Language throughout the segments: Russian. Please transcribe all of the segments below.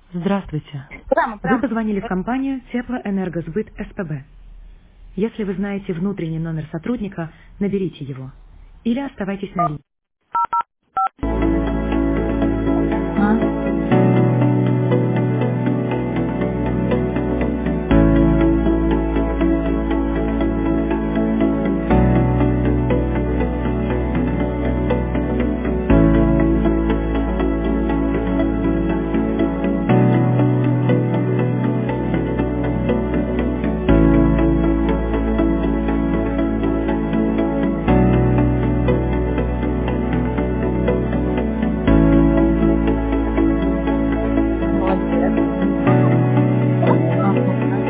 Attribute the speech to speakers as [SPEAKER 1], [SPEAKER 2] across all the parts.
[SPEAKER 1] Здравствуйте. Вы
[SPEAKER 2] Прямо.
[SPEAKER 1] позвонили в компанию Теплоэнергосбыт СПБ. Если вы знаете внутренний номер сотрудника, наберите его. Или оставайтесь на линии.
[SPEAKER 2] А? Молодец. Ага.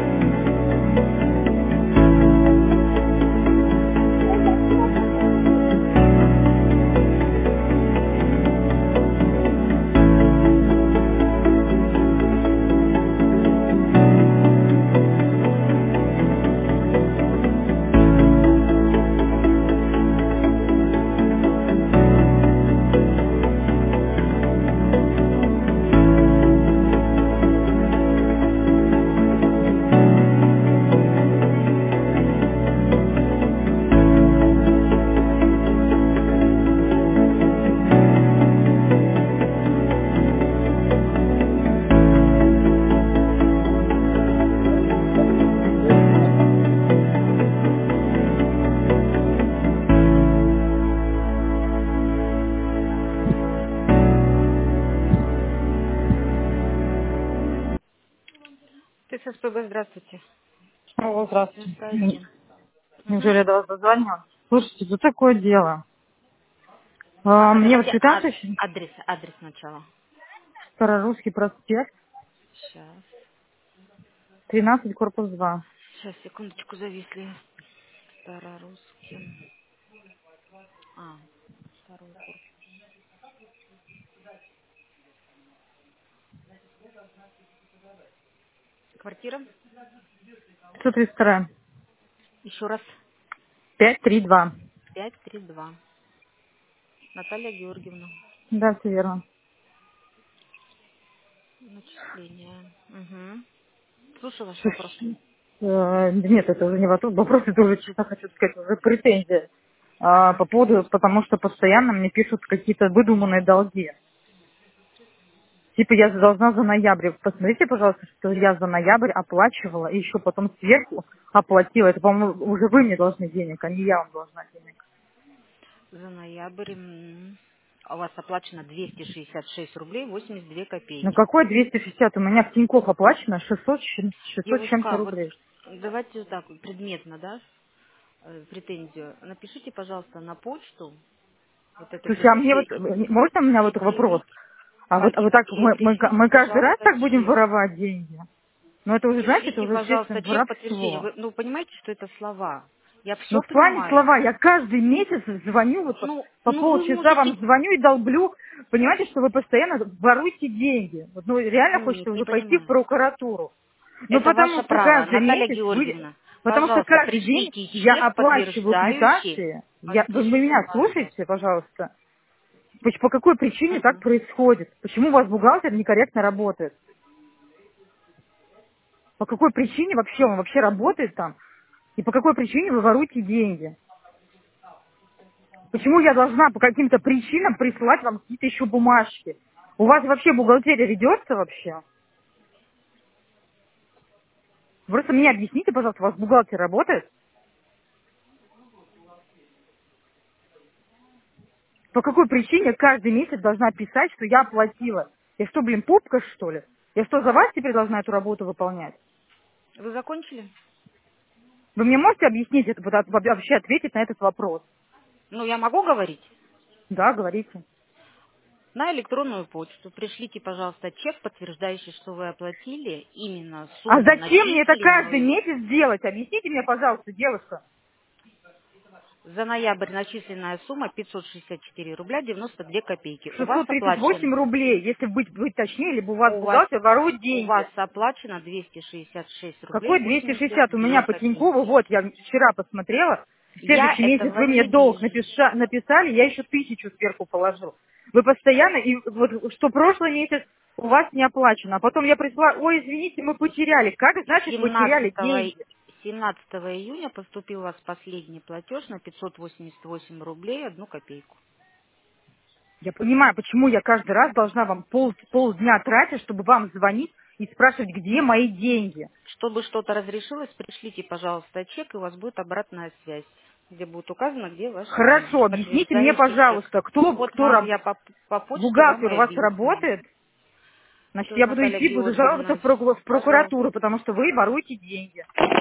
[SPEAKER 3] ТССПБ, здравствуйте.
[SPEAKER 2] Алло, здравствуйте.
[SPEAKER 3] Решайте. Угу.
[SPEAKER 2] Неужели я до вас дозвонила? Слушайте, тут такое дело. Мне вот
[SPEAKER 3] Давайте
[SPEAKER 2] квитанция
[SPEAKER 3] адрес сначала.
[SPEAKER 2] Старорусский проспект,
[SPEAKER 3] Сейчас.
[SPEAKER 2] 13, корпус 2.
[SPEAKER 3] Сейчас, секундочку, зависли. Старорусским. Второй корпус. Квартира.
[SPEAKER 2] 532.
[SPEAKER 3] Еще раз.
[SPEAKER 2] 532.
[SPEAKER 3] 532. Наталья Георгиевна.
[SPEAKER 2] Да, все верно.
[SPEAKER 3] Начисление. Угу. Слушаю ваш вопрос.
[SPEAKER 2] Слушай, нет, это уже не вопрос, это уже, честно хочу сказать, уже претензия.
[SPEAKER 3] Ага.
[SPEAKER 2] По поводу, потому что постоянно мне пишут какие-то выдуманные долги. Типа я должна за ноябрь. Посмотрите, пожалуйста, что я за ноябрь оплачивала и еще потом сверху оплатила. Это, по-моему, уже вы мне должны денег, а не я вам должна денег.
[SPEAKER 3] За ноябрь у вас оплачено 266 рублей 82
[SPEAKER 2] Ну
[SPEAKER 3] копейки.
[SPEAKER 2] какой 260? У меня в Тинькофф оплачено 600 с чем-то
[SPEAKER 3] Девушка, вот
[SPEAKER 2] рублей.
[SPEAKER 3] давайте вот так вот предметно, да, претензию. Напишите, пожалуйста, на почту вот эту
[SPEAKER 2] Слушай, а мне
[SPEAKER 3] претензию
[SPEAKER 2] вот, можно у меня вот вопрос? А вот так
[SPEAKER 3] и
[SPEAKER 2] мы
[SPEAKER 3] пришлите,
[SPEAKER 2] каждый раз
[SPEAKER 3] пожалуйста,
[SPEAKER 2] так будем
[SPEAKER 3] чек.
[SPEAKER 2] воровать деньги? Ну это уже, знаете, это
[SPEAKER 3] Пришлите,
[SPEAKER 2] уже,
[SPEAKER 3] пожалуйста,
[SPEAKER 2] естественно,
[SPEAKER 3] чек подтверждения.
[SPEAKER 2] воровство.
[SPEAKER 3] Вы понимаете, что это слова? Я
[SPEAKER 2] Ну,
[SPEAKER 3] все
[SPEAKER 2] в плане
[SPEAKER 3] понимаю.
[SPEAKER 2] слова, я каждый месяц звоню, вот по
[SPEAKER 3] Ну вы
[SPEAKER 2] полчаса
[SPEAKER 3] можете...
[SPEAKER 2] вам звоню и долблю. Понимаете, что вы постоянно воруете деньги. Вот, ну, реально хочется
[SPEAKER 3] Нет, не
[SPEAKER 2] уже пойти в
[SPEAKER 3] понимаю.
[SPEAKER 2] прокуратуру. Ну,
[SPEAKER 3] Это
[SPEAKER 2] потому
[SPEAKER 3] ваше
[SPEAKER 2] что
[SPEAKER 3] право.
[SPEAKER 2] каждый
[SPEAKER 3] Наталья
[SPEAKER 2] месяц вы...
[SPEAKER 3] Георгиевна,
[SPEAKER 2] Потому что
[SPEAKER 3] пожалуйста,
[SPEAKER 2] каждый день
[SPEAKER 3] пришлите
[SPEAKER 2] я
[SPEAKER 3] чек,
[SPEAKER 2] оплачиваю
[SPEAKER 3] подтверждающий.
[SPEAKER 2] квитанции. Вы
[SPEAKER 3] Подпишите,
[SPEAKER 2] меня
[SPEAKER 3] пожалуйста.
[SPEAKER 2] слушаете, пожалуйста? По какой причине так
[SPEAKER 3] Мгм.
[SPEAKER 2] происходит? Почему у вас бухгалтер некорректно работает? По какой причине вообще он вообще работает там? И по какой причине вы воруете деньги? Почему я должна по каким-то причинам присылать вам какие-то еще бумажки? У вас вообще бухгалтерия ведется вообще? Просто мне объясните, пожалуйста, у вас бухгалтер работает? По какой причине каждый месяц должна писать, что я оплатила? Я что, блин, пупка, что ли? Я что, за вас теперь должна эту работу выполнять?
[SPEAKER 3] Вы закончили?
[SPEAKER 2] Вы мне можете объяснить это, вообще ответить на этот вопрос?
[SPEAKER 3] Ну, я могу говорить?
[SPEAKER 2] Да, говорите.
[SPEAKER 3] На электронную почту пришлите, пожалуйста, чек, подтверждающий, что вы оплатили именно
[SPEAKER 2] А
[SPEAKER 3] сумму
[SPEAKER 2] зачем мне это каждый
[SPEAKER 3] начисленную.
[SPEAKER 2] месяц делать? Объясните мне, пожалуйста, девушка.
[SPEAKER 3] За ноябрь начисленная сумма 564 рубля 92 копейки. У вас оплачен,
[SPEAKER 2] 638 рублей, если быть точнее, либо у вас бухгалтер ворует
[SPEAKER 3] у вас
[SPEAKER 2] деньги.
[SPEAKER 3] оплачено 266 рублей
[SPEAKER 2] Какой 260? У меня
[SPEAKER 3] 82
[SPEAKER 2] по Тинькову,
[SPEAKER 3] копейки.
[SPEAKER 2] вот, я вчера посмотрела, в
[SPEAKER 3] Я
[SPEAKER 2] следующий месяц
[SPEAKER 3] этого
[SPEAKER 2] вы мне
[SPEAKER 3] не
[SPEAKER 2] долг
[SPEAKER 3] вижу.
[SPEAKER 2] написали, я еще 1000 сверху положил. Вы постоянно, и вот что прошлый месяц у вас не оплачено, а потом я пришла, ой, извините, мы потеряли. Как значит потеряли
[SPEAKER 3] 17,
[SPEAKER 2] деньги?
[SPEAKER 3] 17 июня поступил у вас последний платеж на 588 рублей 1 копейку.
[SPEAKER 2] Я понимаю, почему я каждый раз должна вам полдня тратить, чтобы вам звонить и спрашивать, где мои деньги.
[SPEAKER 3] Чтобы что-то разрешилось, пришлите, пожалуйста, чек, и у вас будет обратная связь, где будет указано, где ваши деньги,
[SPEAKER 2] Хорошо, объясните мне,
[SPEAKER 3] подтверждающий чек.
[SPEAKER 2] пожалуйста,
[SPEAKER 3] Вот вам я по почте вам
[SPEAKER 2] бухгалтер
[SPEAKER 3] и
[SPEAKER 2] у вас
[SPEAKER 3] объясню.
[SPEAKER 2] работает?
[SPEAKER 3] Это
[SPEAKER 2] Значит,
[SPEAKER 3] вот
[SPEAKER 2] я буду
[SPEAKER 3] Наталья
[SPEAKER 2] идти, буду жаловаться
[SPEAKER 3] Георгиевна,
[SPEAKER 2] в прокуратуру,
[SPEAKER 3] пожалуйста.
[SPEAKER 2] потому что вы воруете деньги.